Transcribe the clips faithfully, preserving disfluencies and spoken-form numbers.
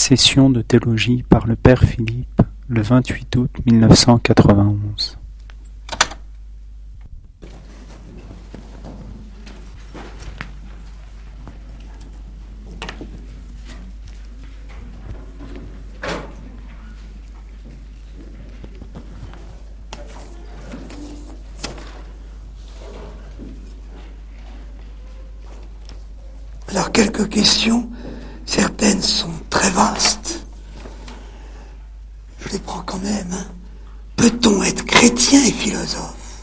session de théologie par le Père Philippe, le vingt-huit août mille neuf cent quatre-vingt-onze. Alors, quelques questions, certaines sont très vastes. Je les prends quand même. Hein. Peut-on être chrétien et philosophe?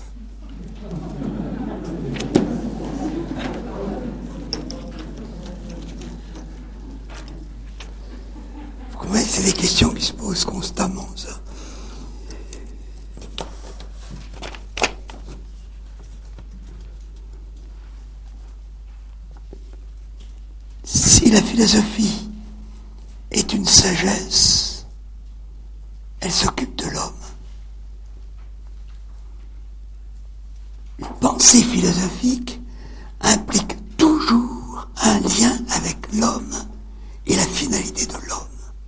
Vous comprenez, c'est des questions qui se posent constamment, ça. Si la philosophie est une sagesse, elle s'occupe de l'homme. Une pensée philosophique implique toujours un lien avec l'homme et la finalité de l'homme.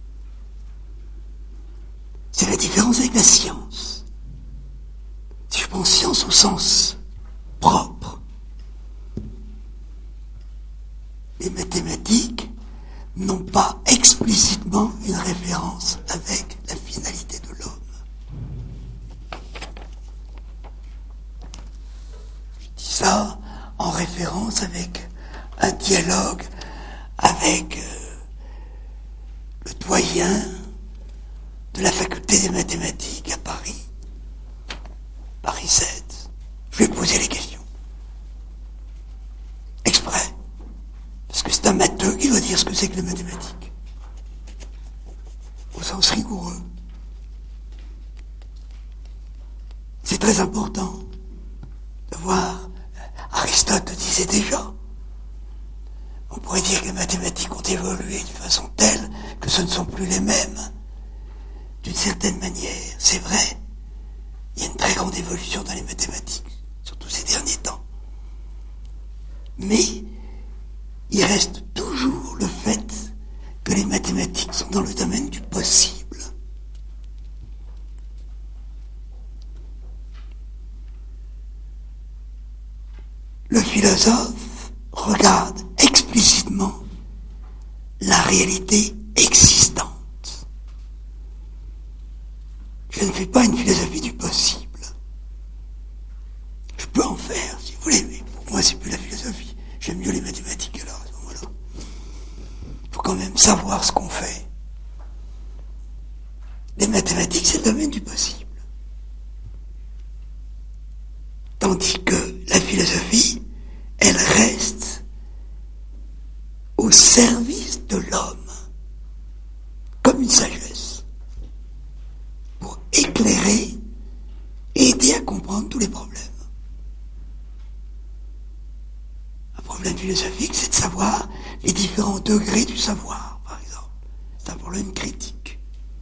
C'est la différence avec la science. Si je prends science au sens propre, les mathématiques n'ont pas explicitement une référence avec la finalité de l'homme. Je dis ça en référence avec un dialogue avec euh, le doyen de la faculté des mathématiques à Paris, Paris sept. Je lui ai posé les questions. Exprès. Parce que c'est un matheux qui doit dire ce que c'est que les mathématiques. Au sens rigoureux. C'est très important de voir. Aristote disait déjà. On pourrait dire que les mathématiques ont évolué d'une façon telle que ce ne sont plus les mêmes. D'une certaine manière, c'est vrai. Il y a une très grande évolution dans les mathématiques, surtout ces derniers temps. Mais il reste toujours le fait que les mathématiques sont dans le domaine du possible. Le philosophe regarde explicitement la réalité existante. Je ne fais pas une philosophie du possible. Je peux en faire, si vous voulez, mais pour moi, c'est plus la philosophie. J'aime mieux les mathématiques alors, à ce moment-là. Il faut quand même savoir ce qu'on fait. Les mathématiques, c'est le domaine du possible. Tandis que la philosophie, elle reste au service de l'homme, comme une sagesse, pour éclairer et aider à comprendre tous les problèmes. Un problème philosophique, c'est de savoir les différents degrés du savoir, par exemple. C'est un problème critique.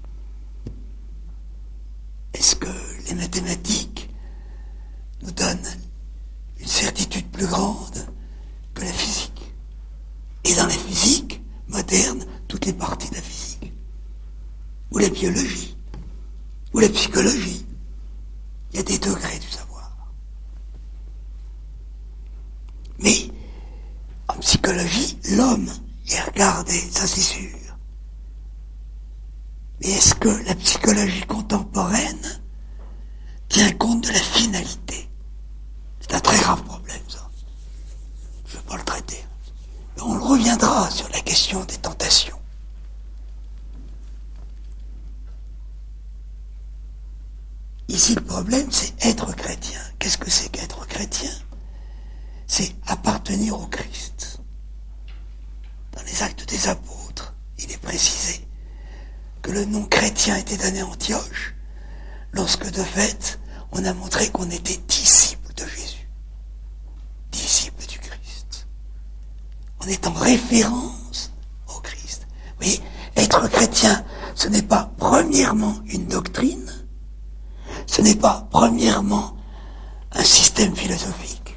Est-ce que les mathématiques nous donnent une certitude plus grande que la physique? Et dans la physique moderne, toutes les parties de la physique, ou la biologie, ou la psychologie, il y a des degrés du savoir. Mais en psychologie, l'homme est regardé, ça c'est sûr. Mais est-ce que la psychologie contemporaine tient compte de la finalité? C'est un très grave problème, ça. Je ne vais pas le traiter. Mais on le reviendra sur la question des tentations. Ici, le problème, c'est être chrétien. Qu'est-ce que c'est qu'être chrétien? C'est appartenir au Christ. Dans les Actes des Apôtres, il est précisé que le nom chrétien était donné à Antioche lorsque, de fait, on a montré qu'on était disciples de Jésus, disciples du Christ. On est en référence au Christ. Vous voyez, être chrétien, ce n'est pas premièrement une doctrine, ce n'est pas premièrement un système philosophique,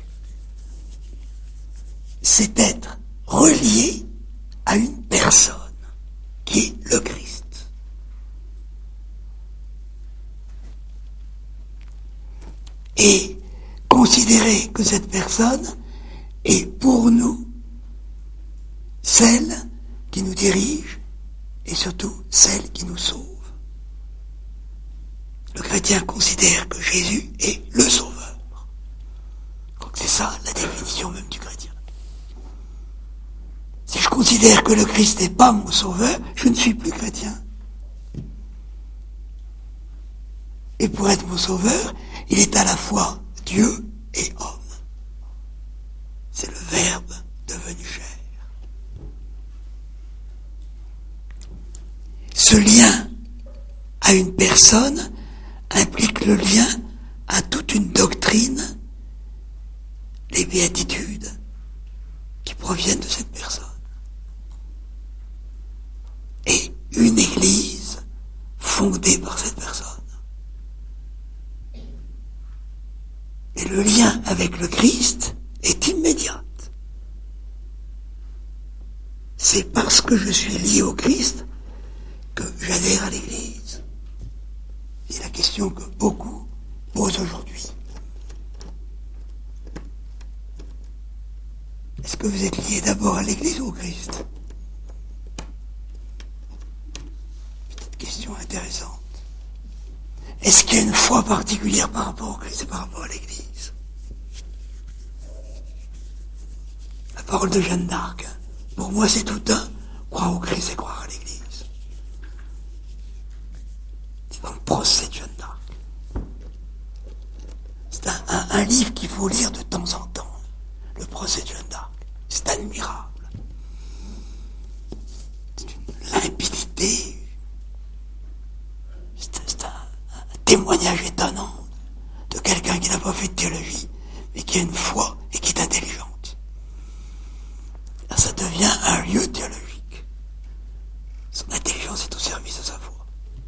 c'est être relié à une personne qui est le Christ. et considérer que cette personne est pour nous celle qui nous dirige et surtout celle qui nous sauve. Le chrétien considère que Jésus est le sauveur. Donc c'est ça la définition même du chrétien. Si je considère que le Christ n'est pas mon sauveur, je ne suis plus chrétien. Et pour être mon sauveur, il est à la fois Dieu et homme. C'est le Verbe devenu chair. Ce lien à une personne implique le lien à toute une doctrine, les béatitudes qui proviennent de cette personne. Et une église fondée par cette personne. Et le lien avec le Christ est immédiat. C'est parce que je suis lié au Christ que j'adhère à l'Église. C'est la question que beaucoup posent aujourd'hui. Est-ce que vous êtes lié d'abord à l'Église ou au Christ? Petite question intéressante. Est-ce qu'il y a une foi particulière par rapport au Christ et par rapport à l'Église? La parole de Jeanne d'Arc, pour moi c'est tout un, croire au Christ et croire à l'Église. C'est dans le procès de Jeanne d'Arc. C'est un, un, un livre qu'il faut lire de temps en temps. Le procès de Jeanne d'Arc. C'est admirable. C'est une limpidité. C'est, c'est un, un témoignage étonnant de quelqu'un qui n'a pas fait de théologie, mais qui a une foi et qui est intelligente. Là, ça devient un lieu théologique. Son intelligence est au service de sa foi.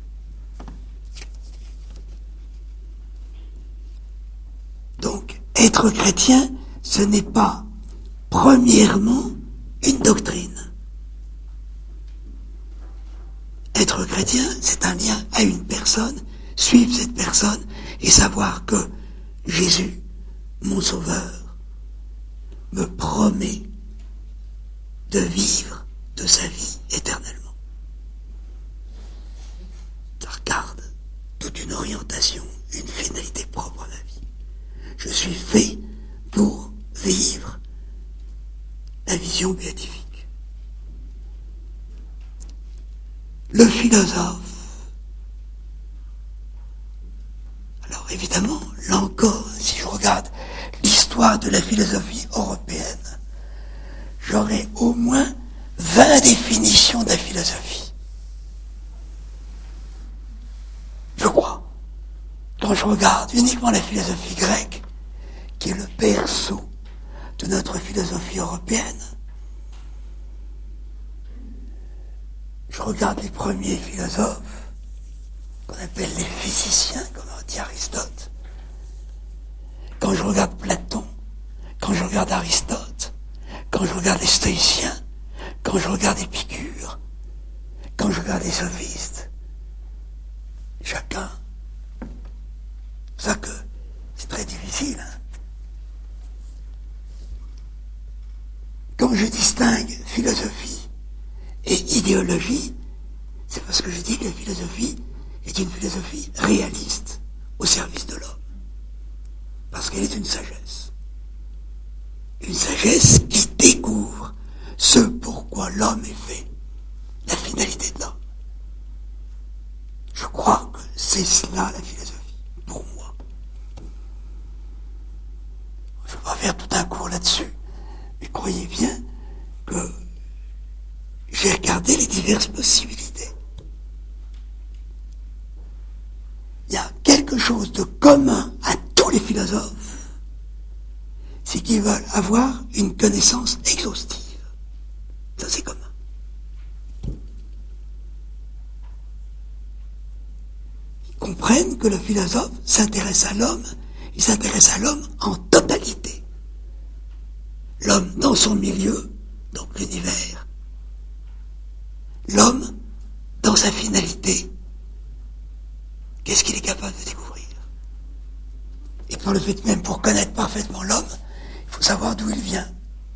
Donc, être chrétien, ce n'est pas, premièrement, une doctrine. Être chrétien, c'est un lien à une personne, suivre cette personne et savoir que Jésus, mon Sauveur, me promet de vivre de sa vie éternellement. Ça regarde toute une orientation, une finalité propre à la vie. Je suis fait pour vivre la vision béatifique. Le philosophe. Alors évidemment, là encore, si je regarde l'histoire de la philosophie européenne, j'aurai au moins vingt définitions de la philosophie. Je crois. Quand je regarde uniquement la philosophie grecque, qui est le berceau de notre philosophie européenne, je regarde les premiers philosophes, qu'on appelle les physiciens, comme dit Aristote. Quand je regarde Platon, quand je regarde Aristote, quand je regarde les stoïciens, quand je regarde Épicure, quand je regarde les sophistes, chacun, c'est ça que c'est très difficile. Hein. Quand je distingue philosophie et idéologie, c'est parce que je dis que la philosophie est une philosophie réaliste au service de l'homme. Parce qu'elle est une sagesse. Une sagesse qui découvre ce pourquoi l'homme est fait, la finalité de l'homme. Je crois que c'est cela la philosophie, pour moi. Je ne vais pas faire tout un cours là-dessus, mais croyez bien que j'ai regardé les diverses possibilités. Il y a quelque chose de commun à tous les philosophes, c'est qu'ils veulent avoir une connaissance exhaustive. Ça, c'est commun. Ils comprennent que le philosophe s'intéresse à l'homme, il s'intéresse à l'homme en totalité. L'homme dans son milieu, donc l'univers. L'homme dans sa finalité. Qu'est-ce qu'il est capable de découvrir? Et par le fait même pour connaître parfaitement l'homme, il faut savoir d'où il vient.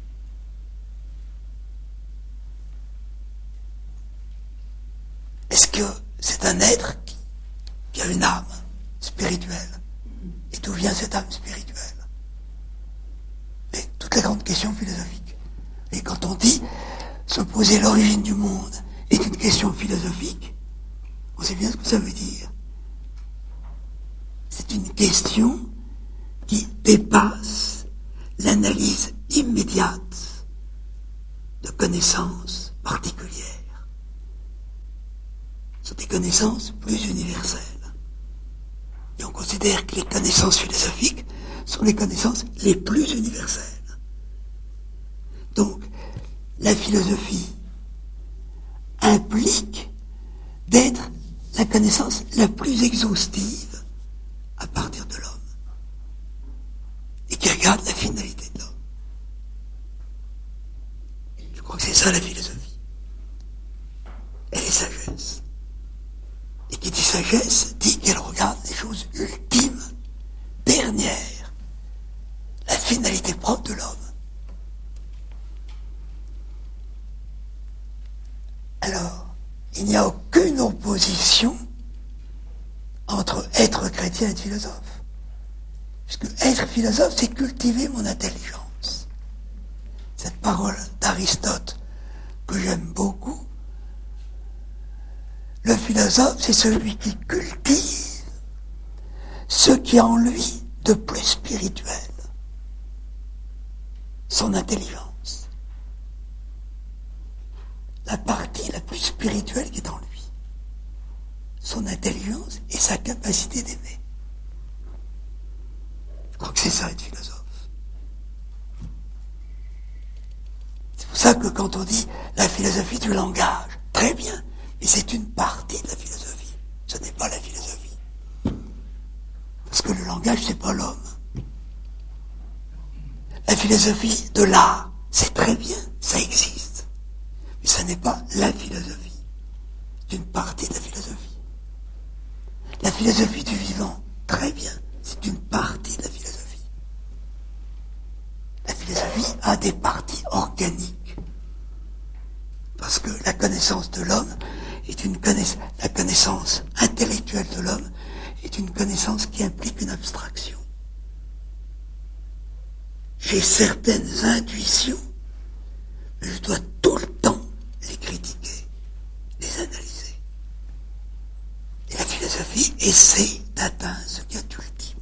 Est-ce que c'est un être qui, qui a une âme spirituelle? Et d'où vient cette âme spirituelle? Et toutes les grandes questions philosophiques. Et quand on dit se poser l'origine du monde est une question philosophique, on sait bien ce que ça veut dire. C'est une question qui dépasse l'analyse immédiate de connaissances particulières. Ce sont des connaissances plus universelles. Et on considère que les connaissances philosophiques sont les connaissances les plus universelles. Donc, la philosophie implique d'être la connaissance la plus exhaustive à partir de l'homme et qui regarde la finalité de l'homme. Je crois que c'est ça la philosophie. Elle est sagesse. Et qui dit sagesse dit qu'elle regarde les choses ultimes, dernières, la finalité propre de l'homme. Alors, il n'y a aucune opposition entre être chrétien et être philosophe. Puisque être philosophe, c'est cultiver mon intelligence. Cette parole d'Aristote que j'aime beaucoup, le philosophe, c'est celui qui cultive ce qui est en lui de plus spirituel, son intelligence. La partie la plus spirituelle qui est en lui, son intelligence et sa capacité d'aimer. Je crois que c'est ça être philosophe. C'est pour ça que quand on dit la philosophie du langage, très bien, mais c'est une partie de la philosophie. Ce n'est pas la philosophie. Parce que le langage, c'est pas l'homme. La philosophie de l'art, c'est très bien, ça existe. Mais ça n'est pas la philosophie. C'est une partie de la philosophie. La philosophie du vivant, très bien, c'est une partie de la philosophie. La philosophie a des parties organiques. Parce que la connaissance de l'homme est une connaissance, la connaissance intellectuelle de l'homme est une connaissance qui implique une abstraction. J'ai certaines intuitions, mais je dois tout le temps les critiquer, les analyser. Et la philosophie essaie d'atteindre ce qu'il y a d'ultime.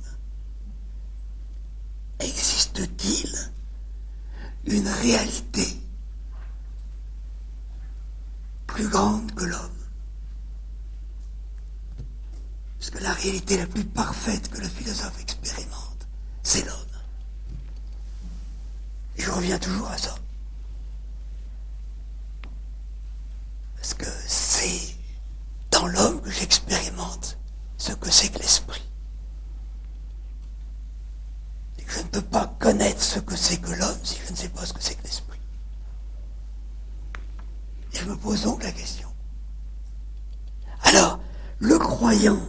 Existe-t-il une réalité plus grande que l'homme? Parce que la réalité la plus parfaite que le philosophe expérimente, c'est l'homme. Et je reviens toujours à ça. Parce que c'est dans l'homme que j'expérimente ce que c'est que l'esprit. Et que je ne peux pas connaître ce que c'est que l'homme si je ne sais pas ce que c'est que l'esprit. Et je me pose donc la question. Alors, le croyant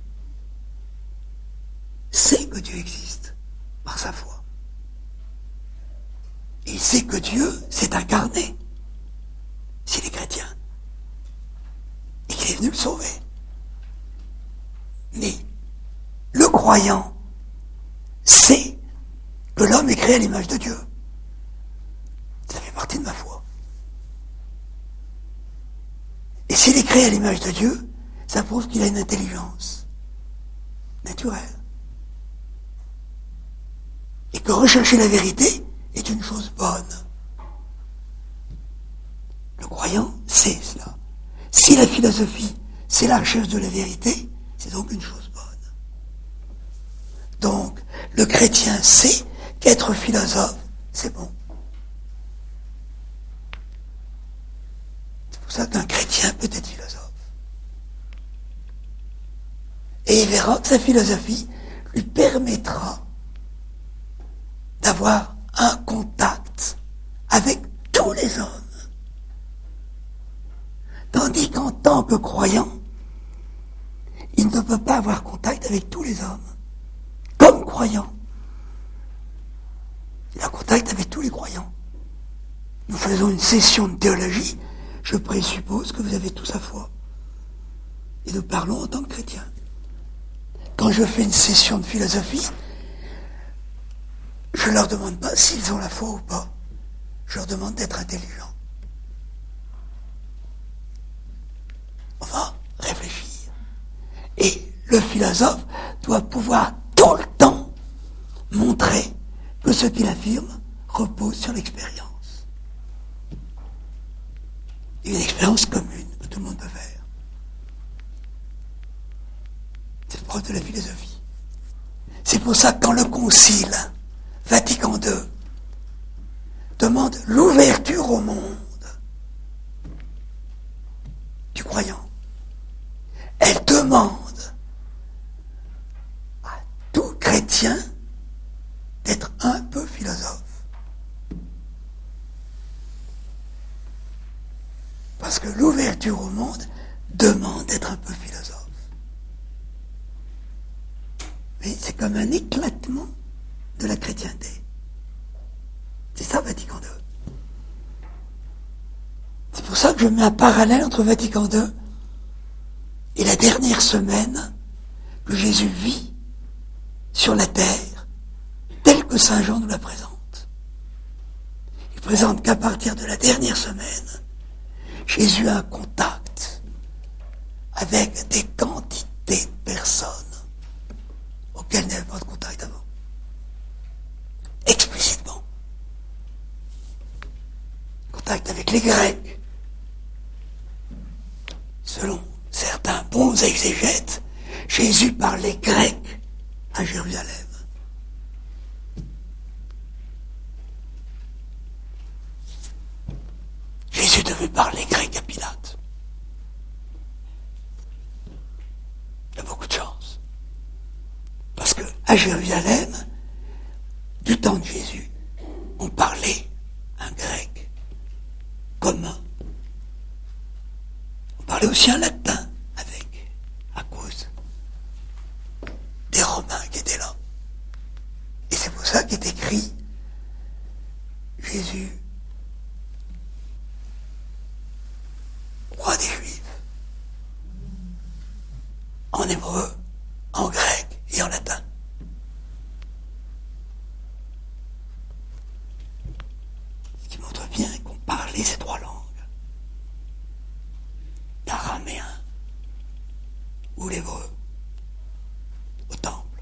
sait que Dieu existe par sa foi. Et il sait que Dieu s'est incarné, s'il est chrétien, et qu'il est venu le sauver. Mais le croyant sait que l'homme est créé à l'image de Dieu. Ça fait partie de ma foi. Et s'il est créé à l'image de Dieu, ça prouve qu'il a une intelligence naturelle. Et que rechercher la vérité est une chose bonne. Le croyant sait cela. Si la philosophie, c'est la recherche de la vérité, c'est donc une chose bonne. Donc, le chrétien sait qu'être philosophe, c'est bon. C'est pour ça qu'un chrétien peut être philosophe. Et il verra que sa philosophie lui permettra d'avoir un contact avec tous les hommes. Tandis qu'en tant que croyant, il ne peut pas avoir contact avec tous les hommes. Comme croyant, croyants. Il a contact avec tous les croyants. Nous faisons une session de théologie, je présuppose que vous avez tous la foi. Et nous parlons en tant que chrétiens. Quand je fais une session de philosophie, je ne leur demande pas s'ils ont la foi ou pas. Je leur demande d'être intelligents. On va réfléchir. Et le philosophe doit pouvoir tout le temps montrer que ce qu'il affirme repose sur l'expérience. Une expérience commune que tout le monde peut faire. C'est le propre de la philosophie. C'est pour ça que quand le Concile Vatican deux demande l'ouverture au monde du croyant, elle demande à tout chrétien d'être un peu philosophe. Parce que l'ouverture au monde demande d'être un peu philosophe. Mais c'est comme un éclatement de la chrétienté. C'est ça, Vatican deux. C'est pour ça que je mets un parallèle entre Vatican deux et la dernière semaine que Jésus vit sur la terre, telle que Saint Jean nous la présente. Il présente qu'à partir de la dernière semaine, Jésus a un contact avec des quantités de personnes auxquelles il n'avait pas de contact avant. Explicitement. Contact avec les Grecs. Selon certains bons exégètes, Jésus parlait grec à Jérusalem. Jésus devait parler grec à Pilate. Il y a beaucoup de chance. Parce que à Jérusalem, du temps de Jésus, on parlait un grec commun. On parlait aussi un latin avec, à cause des Romains qui étaient là. Et c'est pour ça qu'est écrit Jésus, roi des Juifs, en hébreu, en grec et en latin. Ce qui montre bien qu'on parlait ces trois langues. L'araméen ou l'hébreu au temple.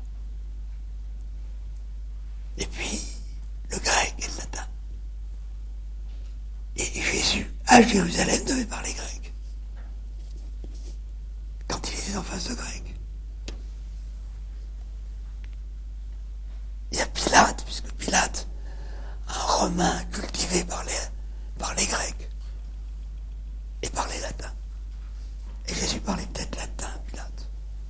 Et puis le grec et le latin. Et Jésus, à Jérusalem, devait parler grec. Quand il était en face de grec. Il y a Pilate, puisque Pilate, un Romain cultivé par les, par les Grecs et par les Latins. Et Jésus parlait peut-être latin, Pilate.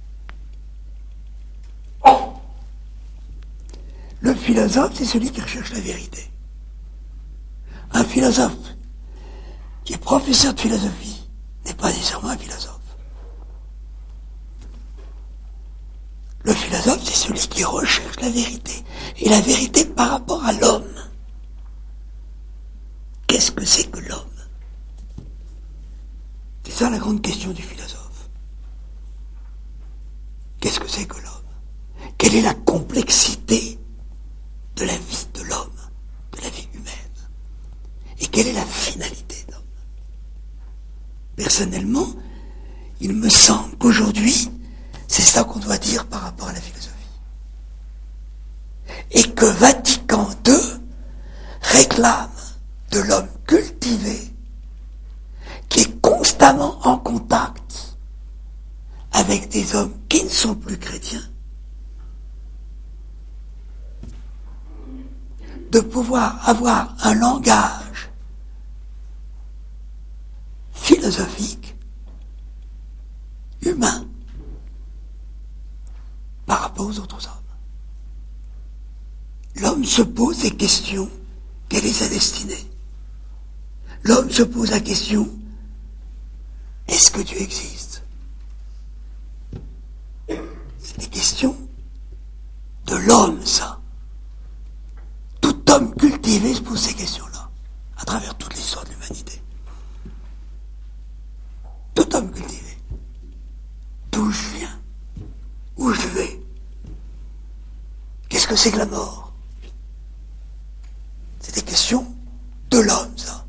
Le philosophe, c'est celui qui recherche la vérité. Un philosophe qui est professeur de philosophie n'est pas nécessairement un philosophe. Le philosophe, c'est celui qui recherche la vérité. Et la vérité par rapport à l'homme. Qu'est-ce que c'est que l'homme? C'est ça la grande question du philosophe. Qu'est-ce que c'est que l'homme? Quelle est la complexité de la vie de l'homme, de la vie humaine? Et quelle est la finalité de l'homme? Personnellement, il me semble qu'aujourd'hui, c'est ça qu'on doit dire par rapport à la philosophie. Et que Vatican deux réclame de l'homme cultivé qui est constamment en contact avec des hommes qui ne sont plus chrétiens, de pouvoir avoir un langage philosophique, humain, par rapport aux autres hommes. L'homme se pose des questions, quelle est sa destinée? L'homme se pose la question, est-ce que Dieu existe? C'est des questions de l'homme, ça. Tout homme cultivé se pose ces questions-là, à travers toute l'histoire de l'humanité. Tout homme cultivé. D'où je viens? Où je vais? Qu'est-ce que c'est que la mort? C'est des questions de l'homme, ça.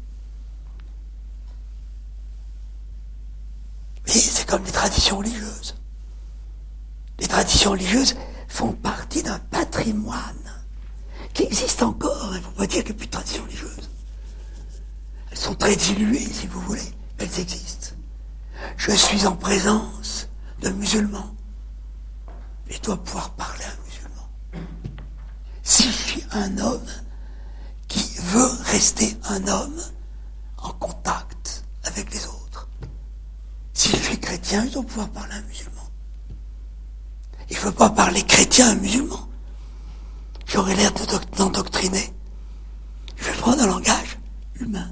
Mais c'est comme les traditions religieuses. Les traditions religieuses font partie d'un patrimoine qui existe encore. Il ne faut pas dire qu'il n'y a plus de traditions religieuses. Elles sont très diluées, si vous voulez. Elles existent. Je suis en présence de musulmans. Et je dois pouvoir parler à un musulman. Si je suis un homme qui veut rester un homme en contact avec les autres, si je suis chrétien, je dois pouvoir parler à un musulman. Et je ne veux pas parler chrétien à un musulman. J'aurais l'air d'endoctriner. Je vais prendre un langage humain.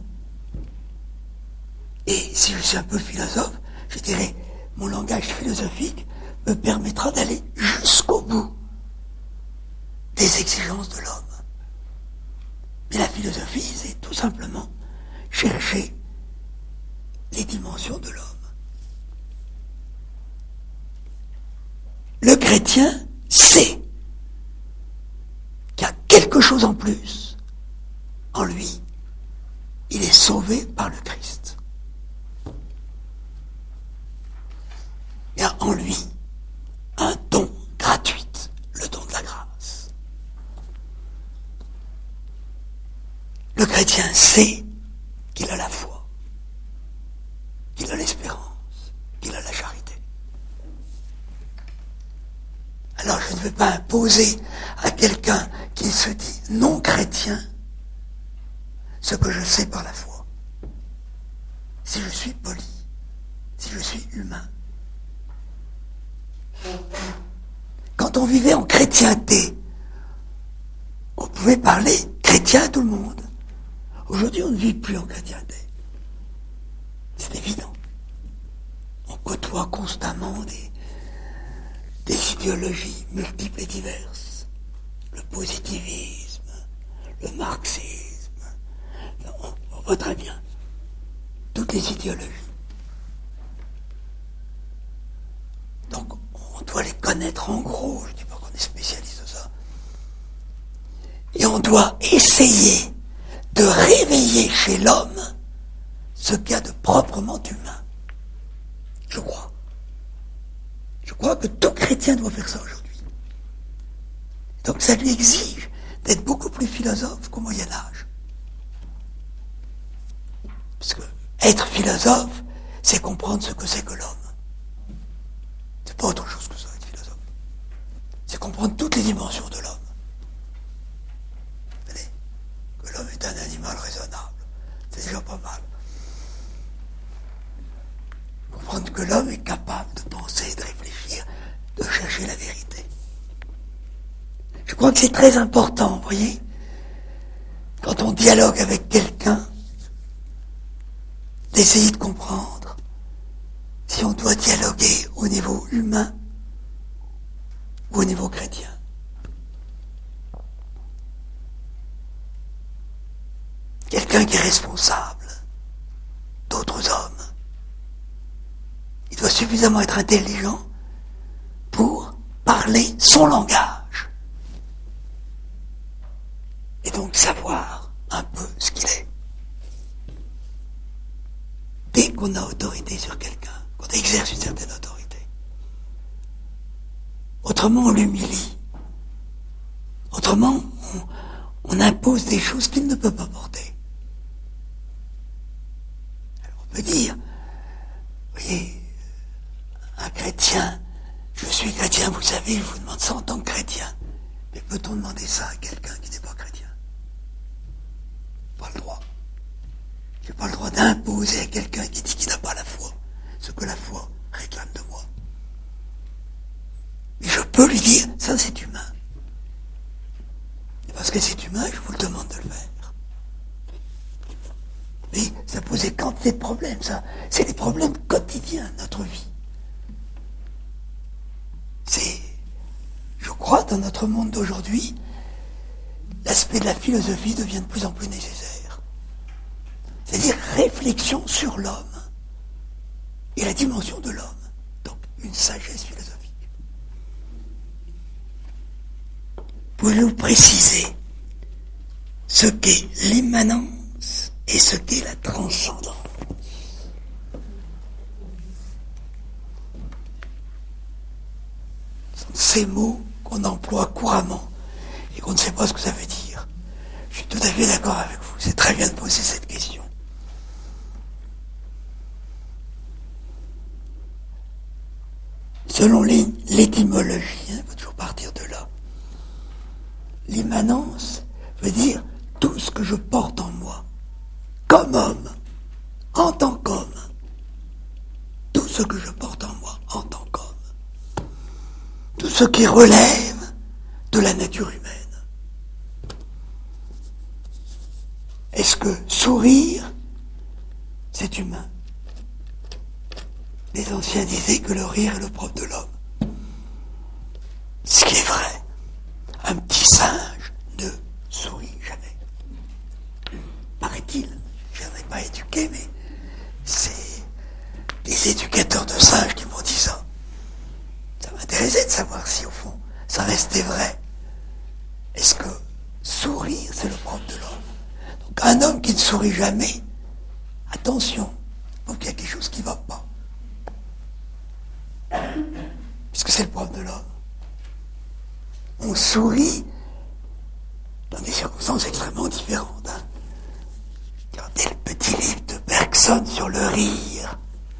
Et si je suis un peu philosophe, je dirais, mon langage philosophique me permettra d'aller jusqu'au bout des exigences de l'homme. Mais la philosophie, c'est tout simplement chercher les dimensions de l'homme. Le chrétien sait qu'il y a quelque chose en plus en lui. Il est sauvé par le Christ. Il y a en lui un don gratuit, le don de la grâce. Le chrétien sait qu'il a la foi, qu'il a l'espérance, qu'il a la charité. Alors je ne vais pas imposer à quelqu'un qui se dit non chrétien ce que je sais par la foi. Si je suis poli, si je suis humain. Quand on vivait en chrétienté, on pouvait parler chrétien à tout le monde. Aujourd'hui, on ne vit plus en chrétienté. C'est évident. On côtoie constamment des, des idéologies multiples et diverses. Le positivisme, le marxisme. On, on voit très bien toutes les idéologies. Donc, on doit les connaître en gros. Je ne dis pas qu'on est spécialiste de ça. Et on doit essayer de réveiller chez l'homme ce qu'il y a de proprement humain. Je crois. Je crois que tout chrétien doit faire ça aujourd'hui. Donc ça lui exige d'être beaucoup plus philosophe qu'au Moyen-Âge. Parce que être philosophe, c'est comprendre ce que c'est que l'homme. C'est pas autre chose que ça, être philosophe. C'est comprendre toutes les dimensions de l'homme. Vous voyez, que l'homme est un animal raisonnable. C'est déjà pas mal. Comprendre que l'homme est capable de penser, de réfléchir, de chercher la vérité. Je crois que c'est très important, vous voyez, quand on dialogue avec quelqu'un, d'essayer de comprendre si on doit dialoguer au niveau humain ou au niveau chrétien. Quelqu'un qui est responsable d'autres hommes, il doit suffisamment être intelligent pour parler son langage et donc savoir un peu ce qu'il est. Dès qu'on a autorité sur quelqu'un, qu'on exerce une certaine autorité, autrement on l'humilie, autrement on, on impose des choses qu'il ne peut pas porter. Alors on peut dire, vous voyez, un chrétien, je suis chrétien, vous savez, je vous demande ça en tant que chrétien. Mais peut-on demander ça à quelqu'un qui n'est pas chrétien? Pas le droit. Je n'ai pas le droit d'imposer à quelqu'un qui dit qu'il n'a pas la foi ce que la foi réclame de moi. Mais je peux lui dire, ça c'est humain. Et parce que c'est humain, je vous le demande de le faire. Mais ça posait quantité de problèmes, ça. C'est des problèmes quotidiens de notre vie. C'est, je crois, dans notre monde d'aujourd'hui, l'aspect de la philosophie devient de plus en plus nécessaire. C'est-à-dire réflexion sur l'homme et la dimension de l'homme. Donc une sagesse philosophique. Pouvez-vous préciser ce qu'est l'immanence et ce qu'est la transcendance? Ce sont ces mots qu'on emploie couramment et qu'on ne sait pas ce que ça veut dire. Je suis tout à fait d'accord avec vous. C'est très bien de poser cette question. Selon l'étymologie, il hein, faut toujours partir de là. L'immanence veut dire tout ce que je porte en moi, comme homme, en tant qu'homme. Tout ce que je porte en moi, en tant qu'homme. Tout ce qui relève de la nature humaine. Est-ce que sourire, c'est humain? Les anciens disaient que le rire est le propre de l'homme. Ce qui est vrai. Un petit singe ne sourit jamais. Paraît-il, je n'en ai pas éduqué, mais c'est des éducateurs de singes qui m'ont dit ça. Ça m'intéressait de savoir si, au fond, ça restait vrai. Est-ce que sourire, c'est le propre de l'homme? Donc un homme qui ne sourit jamais, attention, donc il y a quelque chose qui ne va pas. Puisque c'est le propre de l'homme. On sourit dans des circonstances extrêmement différentes. Hein. Regardez le petit livre de Bergson sur le rire.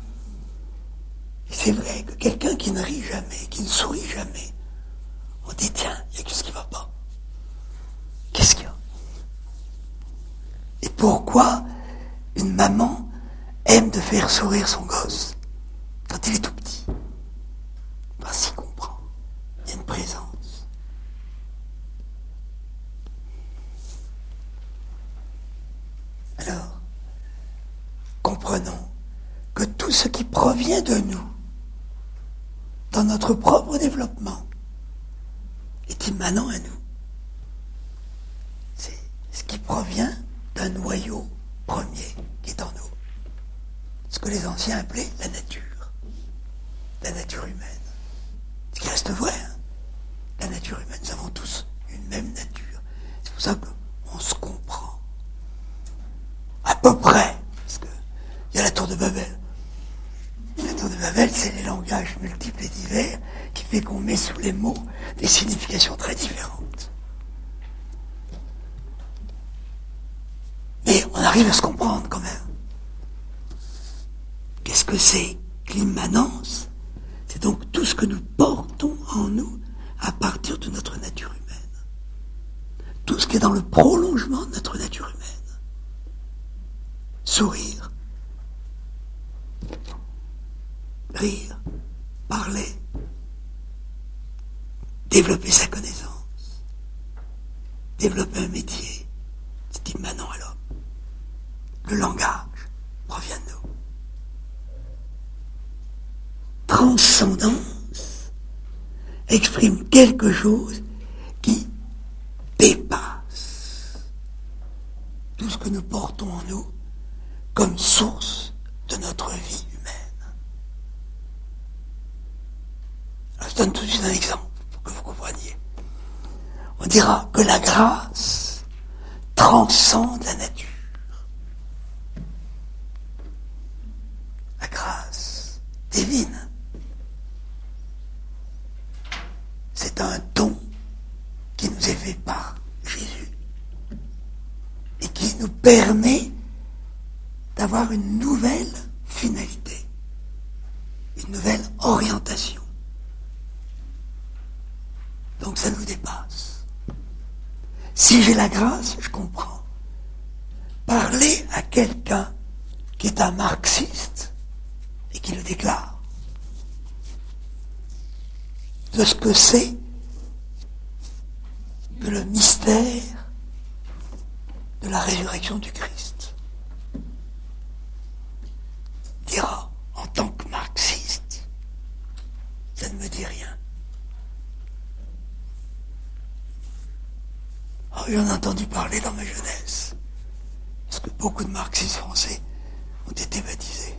Et c'est vrai que quelqu'un qui ne rit jamais, qui ne sourit jamais, on dit tiens, il y a quelque chose qui ne va pas. Qu'est-ce qu'il y a? Et pourquoi une maman aime de faire sourire son gosse quand il est tout petit? Parce qu'il comprend. Il y a une présence. Alors, comprenons que tout ce qui provient de nous, dans notre propre développement, est immanent à nous. C'est ce qui provient d'un noyau premier qui est en nous. Ce que les anciens appelaient la nature, la nature humaine. Ce qui reste vrai, hein. La nature humaine, nous avons tous une même nature. C'est pour ça qu'on se comprend. À peu près, parce qu'il y a la tour de Babel. La tour de Babel, c'est les langages multiples et divers qui fait qu'on met sous les mots des significations très différentes. Mais on arrive à se comprendre quand même. Qu'est-ce que c'est que l'immanence? C'est donc tout ce que nous portons en nous à partir de notre nature humaine. Tout ce qui est dans le prolongement de notre nature humaine. Sourire, rire, parler, développer sa connaissance, développer un métier, c'est immanent à l'homme. Le langage provient de nous. Transcendance exprime quelque chose qui dépasse tout ce que nous portons en nous comme source de notre vie humaine. Alors, je donne tout de suite un exemple pour que vous compreniez. On dira que la grâce transcende la nature. La grâce divine, c'est un don qui nous est fait par Jésus et qui nous permet d'avoir une nouvelle finalité, une nouvelle orientation. Donc ça nous dépasse. Si j'ai la grâce, je comprends. Parler à quelqu'un qui est un marxiste et qui le déclare, de ce que c'est que le mystère de la résurrection du Christ. Dira, en tant que marxiste, ça ne me dit rien. Moi, j'en ai entendu parler dans ma jeunesse. Parce que beaucoup de marxistes français ont été baptisés.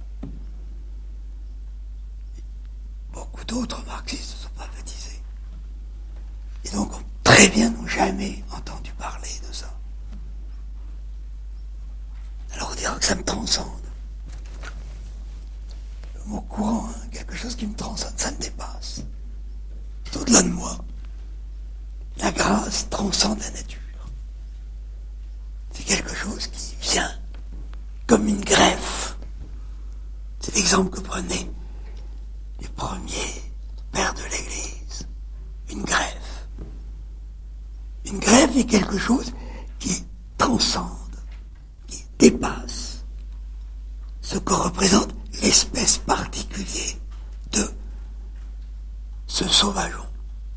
Beaucoup d'autres marxistes ne sont pas baptisés. Et donc, très bien, n'ont jamais entendu parler de ça. Alors, on dira que ça me transcende. Le mot courant, hein, quelque chose qui me transcende, ça me dépasse. C'est au-delà de moi. La grâce transcende la nature. C'est quelque chose qui vient comme une greffe. C'est l'exemple que prenaient les premiers pères de l'Église. Une greffe. Une greffe est quelque chose qui transcende, qui dépasse ce que représente l'espèce particulière de ce sauvageon,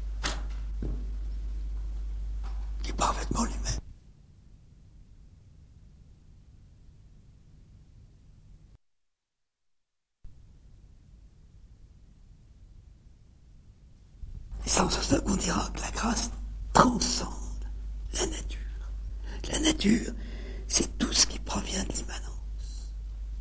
qui est parfaitement lui-même. Et c'est en ce sens qu'on dira que la grâce transcende la nature. La nature, c'est tout ce qui provient de l'immanence.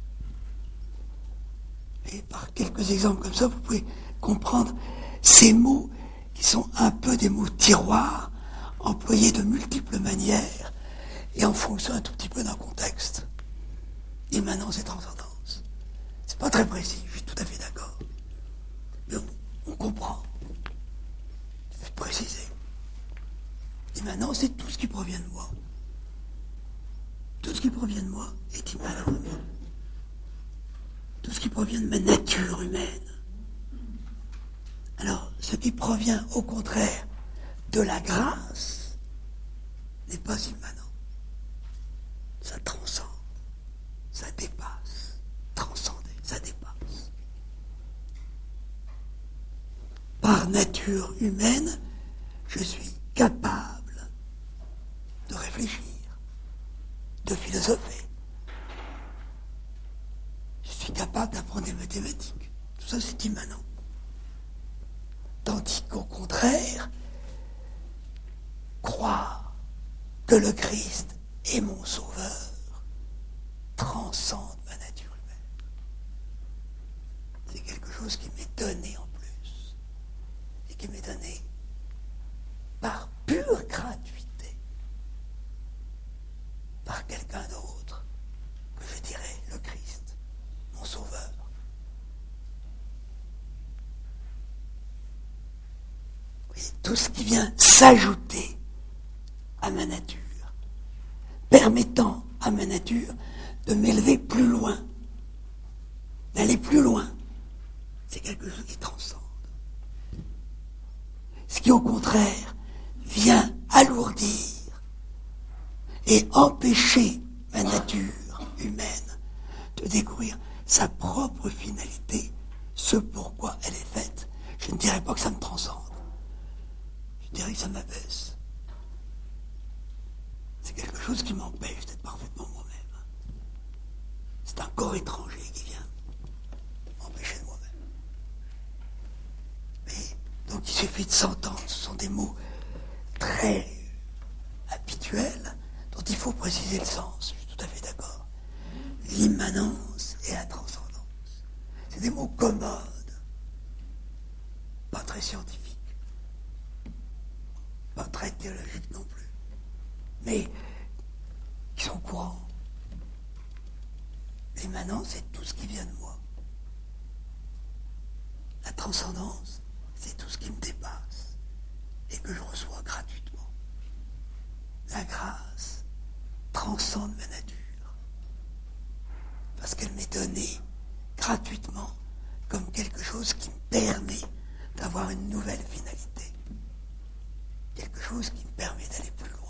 Et par quelques exemples comme ça, vous pouvez comprendre ces mots qui sont un peu des mots tiroirs, employés de multiples manières et en fonction un tout petit peu d'un contexte. Immanence et transcendance. C'est pas très précis, je suis tout à fait d'accord. Mais on, on comprend. C'est précisé. L'immanence, c'est tout ce qui provient de moi. Tout ce qui provient de moi est immanent de moi. Tout ce qui provient de ma nature humaine. Alors, ce qui provient au contraire de la grâce n'est pas immanent. Ça transcende, ça dépasse. Transcender, ça dépasse. Par nature humaine, je suis capable de réfléchir, de philosopher. Je suis capable d'apprendre des mathématiques. Tout ça, c'est immanent. Tandis qu'au contraire, croire que le Christ est mon sauveur transcende ma nature humaine. C'est quelque chose qui m'est donné en plus. Et qui m'est donné par pure gratuité. Par quelqu'un d'autre que je dirais le Christ, mon sauveur. Oui, tout ce qui vient s'ajouter à ma nature, permettant à ma nature de m'élever plus loin, d'aller plus loin, c'est quelque chose qui transcende. Ce qui au contraire vient alourdir et empêcher ma nature humaine de découvrir sa propre finalité, ce pourquoi elle est faite. Je ne dirais pas que ça me transcende. Je dirais que ça m'abaisse. C'est quelque chose qui m'empêche d'être parfaitement moi-même. C'est un corps étranger qui vient m'empêcher de moi-même. Mais, donc il suffit de s'entendre. Ce sont des mots très habituels dont il faut préciser le sens. Je suis tout à fait d'accord. L'immanence et la transcendance. C'est des mots commodes, pas très scientifiques, pas très théologiques non plus, mais qui sont courants. L'immanence, c'est tout ce qui vient de moi. La transcendance, c'est tout ce qui me dépasse et que je reçois gratuitement. La grâce transcende ma nature parce qu'elle m'est donnée gratuitement comme quelque chose qui me permet d'avoir une nouvelle finalité. Quelque chose qui me permet d'aller plus loin.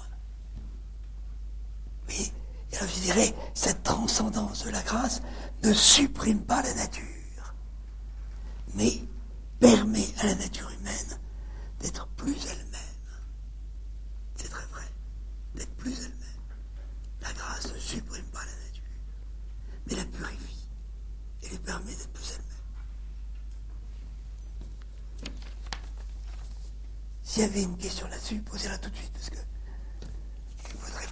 Oui, et alors je dirais, cette transcendance de la grâce ne supprime pas la nature, mais permet à la nature humaine d'être plus elle-même. C'est très vrai, d'être plus elle-même. La grâce ne supprime pas la nature, mais la purifie et lui permet d'être plus elle-même. S'il y avait une question là-dessus, posez-la tout de suite, parce que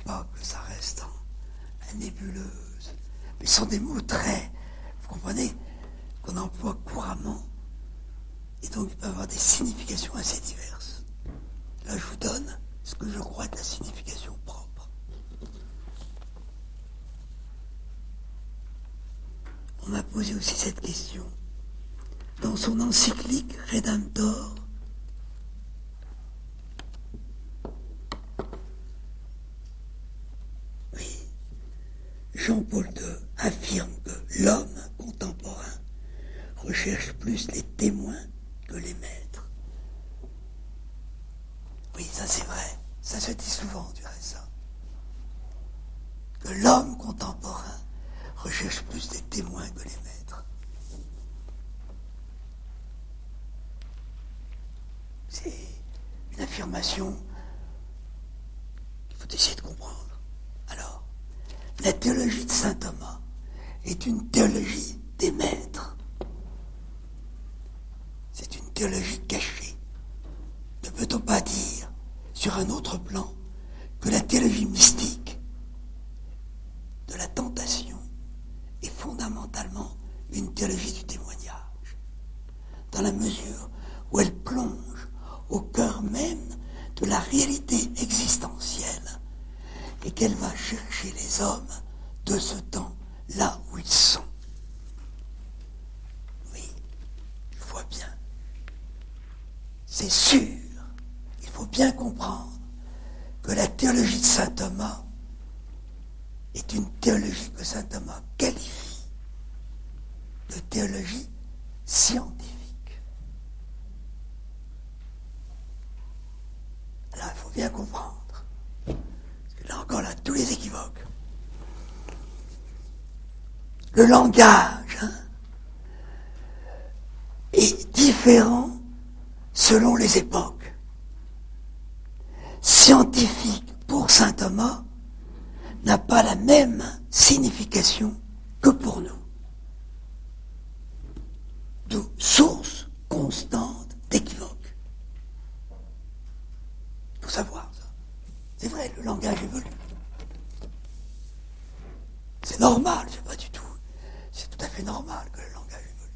pas que ça reste en, en nébuleuse. Mais ce sont des mots très, vous comprenez, qu'on emploie couramment, et donc ils peuvent avoir des significations assez diverses. Là, je vous donne ce que je crois être la signification propre. On m'a posé aussi cette question. Dans son encyclique Redemptor, oui, Jean-Paul deux affirme que l'homme contemporain recherche plus les témoins que les maîtres. Oui, ça c'est vrai, ça se dit souvent, tu dirais ça. Que l'homme contemporain recherche plus les témoins que les maîtres. C'est une affirmation qu'il faut essayer de comprendre. Alors, la théologie de saint Thomas est une théologie des maîtres. C'est une théologie cachée. Ne peut-on pas dire, sur un autre plan, que la théologie mystique de la tentation est fondamentalement une théologie du témoignage, dans la mesure où elle plonge au cœur même de la réalité existentielle et qu'elle va chercher les hommes de ce temps là où ils sont. Oui, je vois bien. C'est sûr, il faut bien comprendre que la théologie de saint Thomas est une théologie que saint Thomas qualifie de théologie scientifique. Là, il faut bien comprendre. Parce que là encore, là, tous les équivoques. Le langage hein, est différent selon les époques. Scientifique pour saint Thomas n'a pas la même signification que pour nous. D'où source constante d'équivoques. Il faut savoir ça. C'est vrai, le langage évolue. C'est normal, c'est pas du tout. C'est tout à fait normal que le langage évolue.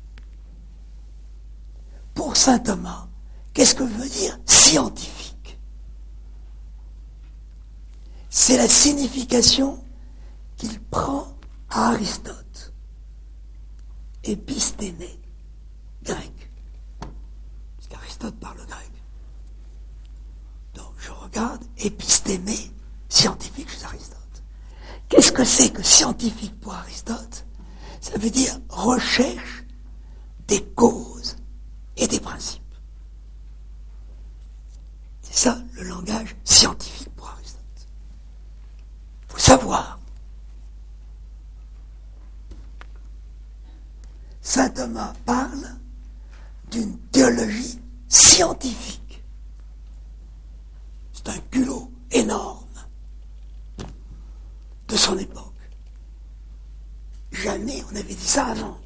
Pour saint Thomas, qu'est-ce que veut dire scientifique? C'est la signification qu'il prend à Aristote. Épistémé, grec. Parce qu'Aristote parle grec. Donc je regarde épistémé, scientifique chez Aristote. Qu'est-ce que c'est que scientifique pour Aristote? Ça veut dire recherche des causes et des principes. C'est ça le langage scientifique pour Aristote. Il faut savoir. Saint Thomas parle d'une théologie scientifique. C'est un culot énorme de son époque. Jamais on avait dit ça avant.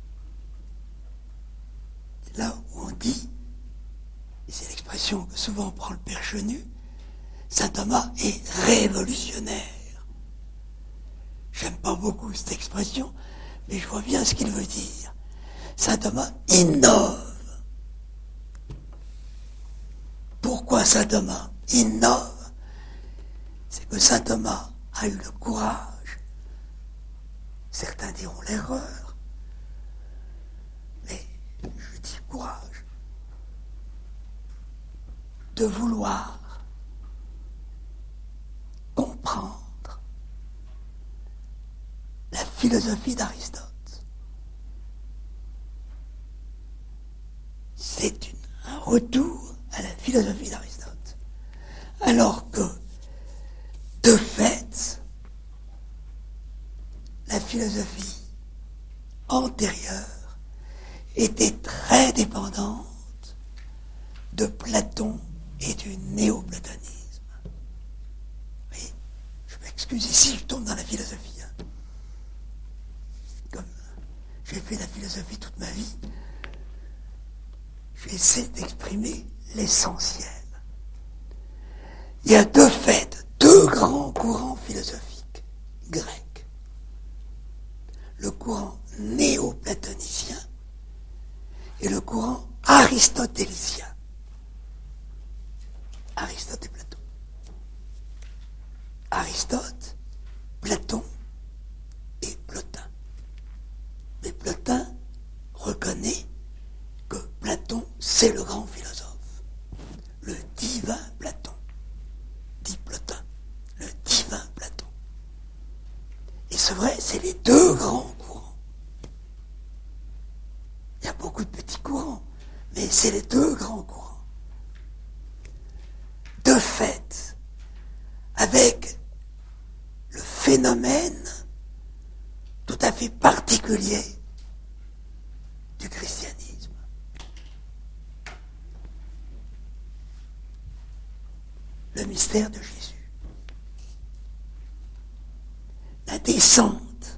C'est là où on dit, et c'est l'expression que souvent prend le Père Chenu, saint Thomas est révolutionnaire. J'aime pas beaucoup cette expression, mais je vois bien ce qu'il veut dire. Saint Thomas innove. Pourquoi saint Thomas innove? C'est que saint Thomas a eu le courage, certains diront l'erreur, mais je dis courage, de vouloir comprendre la philosophie d'Aristote. C'est une, un retour à la philosophie d'Aristote. Alors que, de fait, la philosophie antérieure était très dépendante de Platon et du néoplatonisme. Oui, je m'excuse ici, je tombe dans la philosophie. Hein. Comme j'ai fait la philosophie toute ma vie, j'essaie d'exprimer l'essentiel. Il y a deux faits, deux grands courants Aristote, Platon et Plotin. Mais Plotin reconnaît que Platon, c'est le grand philosophe. Le divin Platon, dit Plotin, le divin Platon. Et c'est vrai, c'est les deux grands courants. Il y a beaucoup de petits courants, mais c'est les deux grands courants. De fait, avec le phénomène tout à fait particulier du christianisme. Le mystère de Jésus. La descente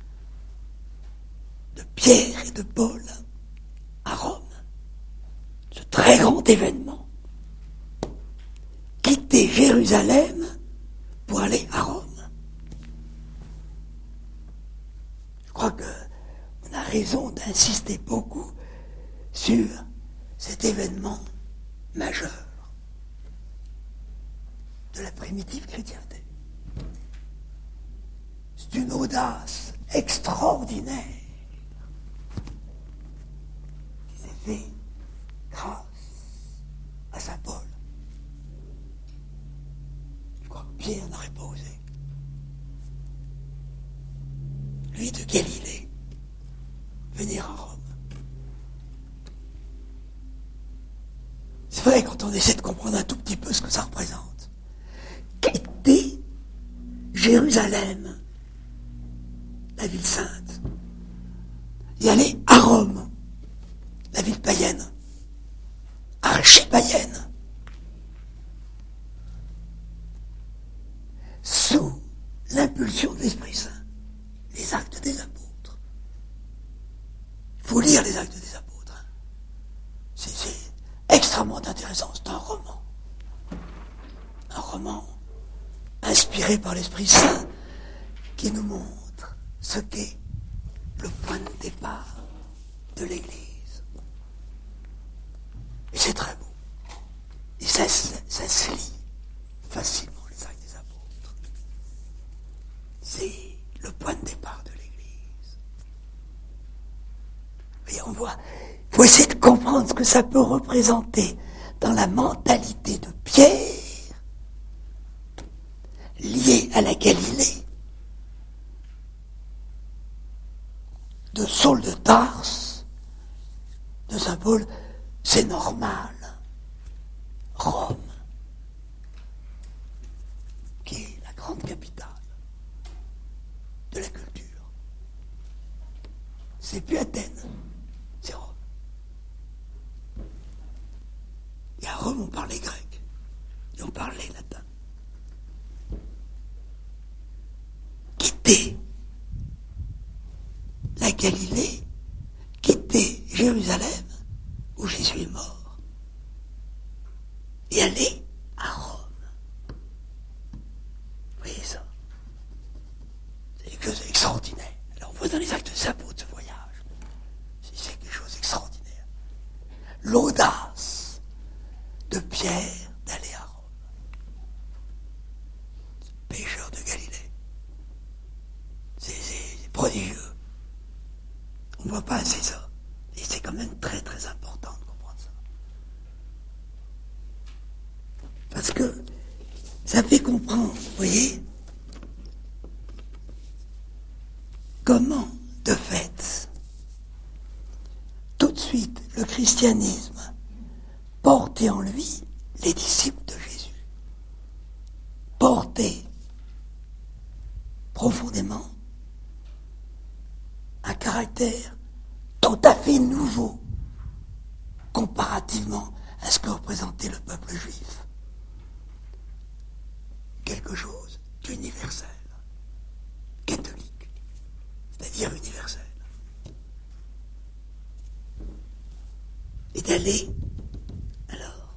de Pierre et de Paul à Rome. Ce très grand événement. Quitter Jérusalem pour aller à Rome. Je crois qu'on a raison d'insister beaucoup sur cet événement majeur de la primitive chrétienté. C'est une audace extraordinaire qui s'est faite grâce à saint Paul. Je crois que Pierre n'aurait pas osé. Lui de Galilée, venir à Rome. C'est vrai, quand on essaie de comprendre un tout petit peu ce que ça représente. Quitter Jérusalem, la ville sainte, et aller à Rome, la ville païenne, archi-païenne, sous l'impulsion de l'Esprit Saint. Les Actes des Apôtres. Il faut lire les Actes des Apôtres. Hein. C'est, c'est extrêmement intéressant. C'est un roman. Un roman inspiré par l'Esprit Saint qui nous montre ce qu'est le point de départ de l'Église. Et c'est très beau. Et ça, ça, ça se lit facilement, les Actes des Apôtres. C'est le point de départ de l'Église. Et on voit, il faut essayer de comprendre ce que ça peut représenter dans la mentalité de Pierre, liée à la Galilée, de Saul de Tarse, de saint Paul, c'est normal. Rome, qui est la grande capitale de la culture. C'est plus Athènes, c'est Rome. Et à Rome, on parlait grec, et on parlait latin. Quitter la Galilée, quitter Jérusalem, où Jésus est mort, et aller à Rome. Vous voyez ça? C'est quelque chose d'extraordinaire. Alors on voit dans les Actes des Apôtres ce voyage. C'est quelque chose d'extraordinaire. L'audace de Pierre d'aller à Rome. Pécheur de Galilée. C'est, c'est, c'est prodigieux. On ne voit pas assez ça. Et c'est quand même très très important de comprendre ça. Parce que ça fait comprendre, vous voyez, comment, de fait, tout de suite, le christianisme portait en lui les disciples de Jésus. Portait profondément un caractère tout à fait nouveau comparativement à ce que représentait le peuple juif. Quelque chose d'universel, catholique, c'est-à-dire universel. Et d'aller, alors,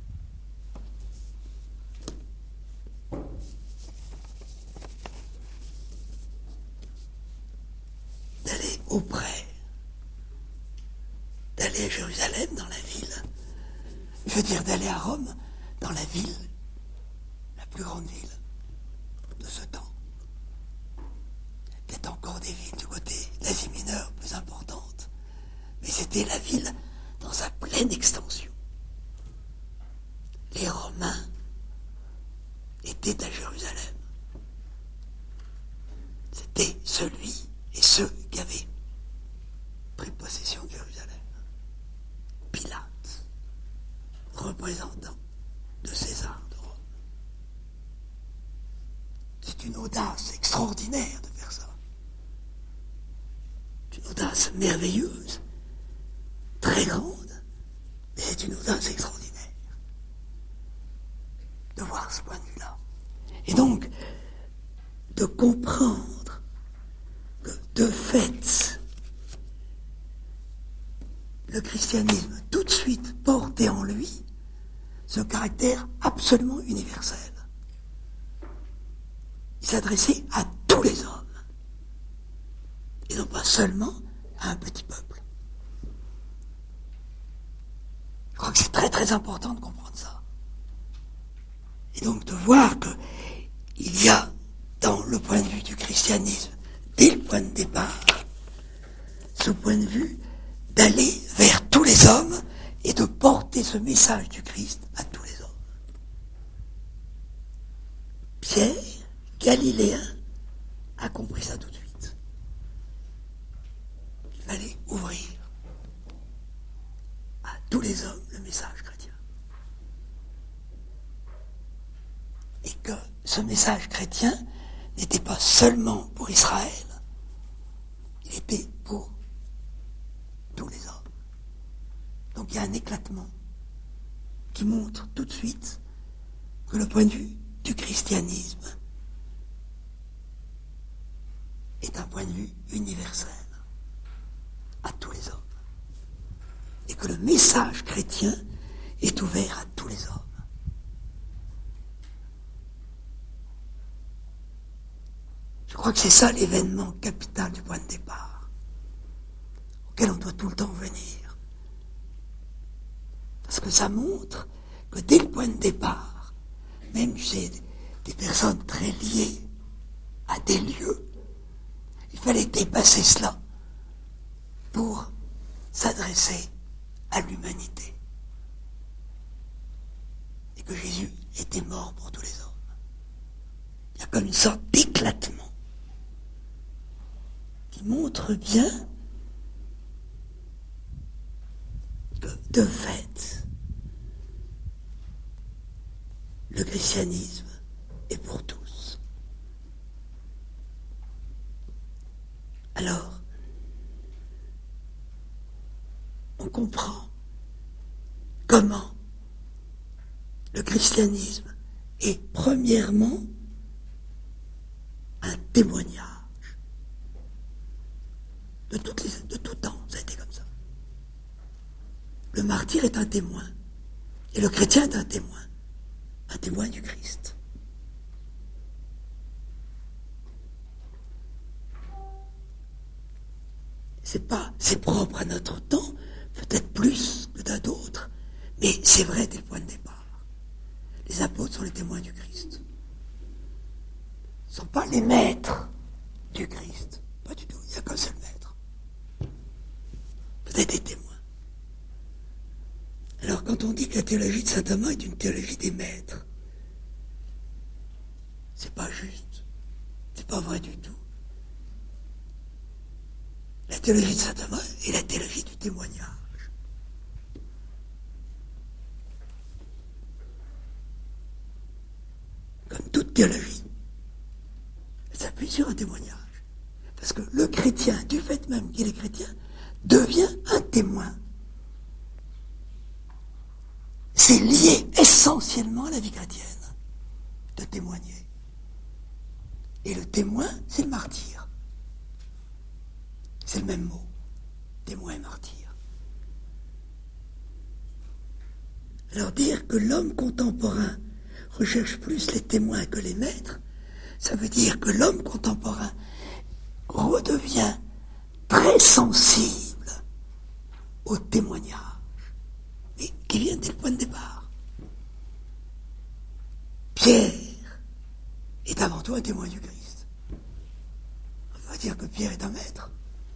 d'aller auprès, d'aller à Jérusalem, dans la ville, je veux dire d'aller à Rome, dans la ville, la plus grande ville, de ce temps. Peut-être encore des villes du côté d'Asie mineure plus importantes, mais c'était la ville dans sa pleine extension. Les Romains étaient à Jérusalem. C'était celui et ceux qui avaient pris possession de Jérusalem. Pilate, représentant de César de Rome. C'est une audace extraordinaire de faire ça. C'est une audace merveilleuse, très grande, mais c'est une audace extraordinaire de voir ce point de vue-là. Et donc, de comprendre que, de fait, le christianisme, tout de suite, portait en lui ce caractère absolument universel. Il s'adressait à tous les hommes, et non pas seulement à un petit peuple. Je crois que c'est très très important de comprendre ça. Et donc de voir qu'il y a dans le point de vue du christianisme, dès le point de départ, ce point de vue d'aller vers tous les hommes et de porter ce message du Christ à tous les hommes. Pierre, Galiléen, a compris ça tout de suite. Il fallait ouvrir à tous les hommes le message chrétien. Et que ce message chrétien n'était pas seulement pour Israël, il était pour tous les hommes. Donc il y a un éclatement qui montre tout de suite que le point de vue du christianisme est un point de vue universel à tous les hommes. Et que le message chrétien est ouvert à tous les hommes. Je crois que c'est ça l'événement capital du point de départ, auquel on doit tout le temps venir. Parce que ça montre que dès le point de départ, même chez des personnes très liées à des lieux, il fallait dépasser cela pour s'adresser à l'humanité. Et que Jésus était mort pour tous les hommes. Il y a comme une sorte d'éclatement qui montre bien que, de fait, le christianisme est pour tous. Alors, on comprend comment le christianisme est premièrement un témoignage. De, toutes les, de tout temps, ça a été comme ça. Le martyr est un témoin, et le chrétien est un témoin, un témoin du Christ. C'est pas, c'est propre à notre temps, peut-être plus que d'un d'autres, mais c'est vrai dès le point de départ. Les apôtres sont les témoins du Christ. Ils ne sont pas les maîtres du Christ. Pas du tout, il n'y a qu'un seul maître. Peut-être des témoins. Alors quand on dit que la théologie de saint Thomas est une théologie des maîtres, c'est pas juste. C'est pas vrai du tout. La théologie de saint Thomas est la théologie du témoignage. Comme toute théologie, elle s'appuie sur un témoignage. Parce que le chrétien, du fait même qu'il est chrétien, devient un témoin. C'est lié essentiellement à la vie chrétienne de témoigner. Et le témoin, c'est le martyr. C'est le même mot, témoin et martyr. Alors dire que l'homme contemporain recherche plus les témoins que les maîtres, ça veut dire que l'homme contemporain redevient très sensible au témoignage, mais qui vient dès le point de départ. Pierre est avant tout un témoin du Christ. On va dire que Pierre est un maître.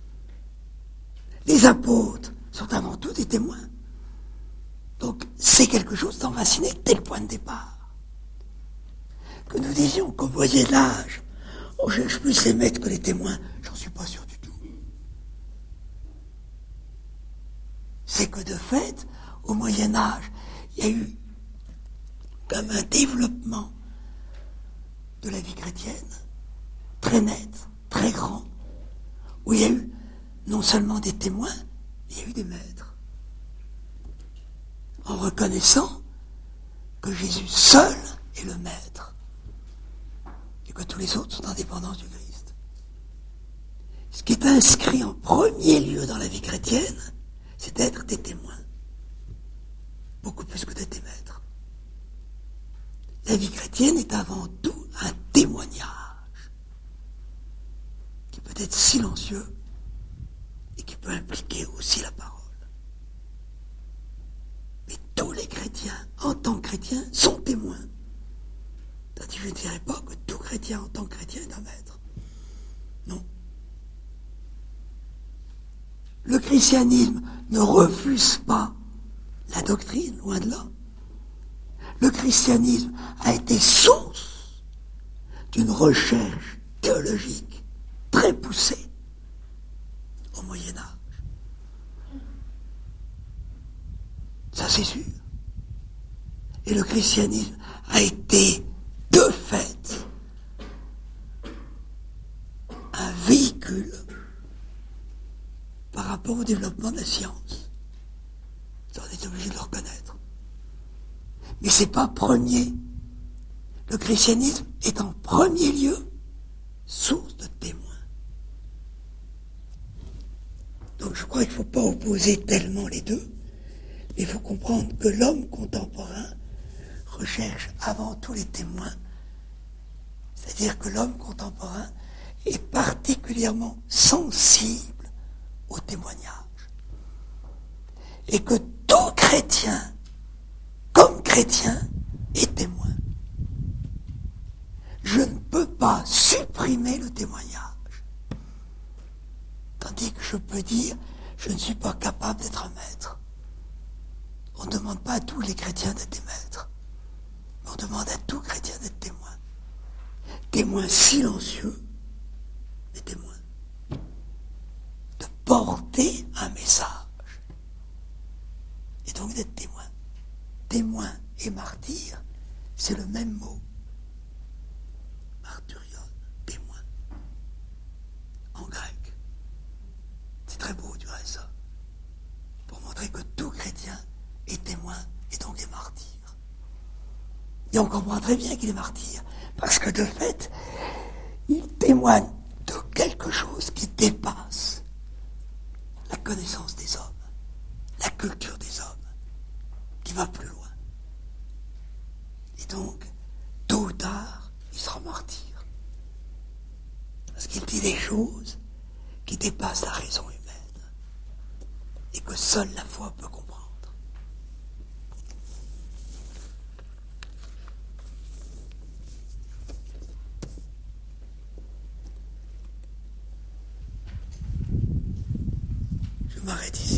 Les apôtres sont avant tout des témoins. Donc c'est quelque chose d'enraciné dès le point de départ. Que nous disions qu'au Moyen Âge, on cherche plus les maîtres que les témoins, j'en suis pas sûr du tout. C'est que de fait, au Moyen Âge, il y a eu comme un développement de la vie chrétienne, très net, très grand, où il y a eu non seulement des témoins, mais il y a eu des maîtres. En reconnaissant que Jésus seul est le maître, et que tous les autres sont en dépendance du Christ. Ce qui est inscrit en premier lieu dans la vie chrétienne, c'est d'être des témoins, beaucoup plus que d'être des maîtres. La vie chrétienne est avant tout un témoignage, qui peut être silencieux, et qui peut impliquer aussi la parole. Mais tous les chrétiens, en tant que chrétiens, sont témoins. C'est-à-dire, je ne dirais pas que tout chrétien, en tant que chrétien, est un maître. Non. Le christianisme ne refuse pas la doctrine, loin de là. Le christianisme a été source d'une recherche théologique très poussée au Moyen Âge. Ça, c'est sûr. Et le christianisme a été, de fait, un véhicule par rapport au développement de la science. Ça, on est obligé de le reconnaître. Mais c'est pas premier. Le christianisme est en premier lieu source de témoins. Donc je crois qu'il ne faut pas opposer tellement les deux, mais il faut comprendre que l'homme contemporain recherche avant tout les témoins. C'est-à-dire que l'homme contemporain est particulièrement sensible au témoignage. Et que tout chrétien, comme chrétien, est témoin. Je ne peux pas supprimer le témoignage. Tandis que je peux dire, je ne suis pas capable d'être un maître. On ne demande pas à tous les chrétiens d'être des maîtres. Mais on demande à tout chrétien d'être témoin. Témoin silencieux, mais témoin. De porter un message. Et donc d'être témoin. Témoin et martyr, c'est le même mot. Martyrion, témoin. En grec. C'est très beau, tu vois ça. Pour montrer que tout chrétien est témoin et donc est martyr. Et on comprend très bien qu'il est martyr. Parce que de fait, il témoigne de quelque chose qui dépasse la connaissance des hommes, la culture des hommes, qui va plus loin. Et donc, tôt ou tard, il sera martyr. Parce qu'il dit des choses qui dépassent la raison humaine et que seule la foi peut comprendre. Je m'arrête ici.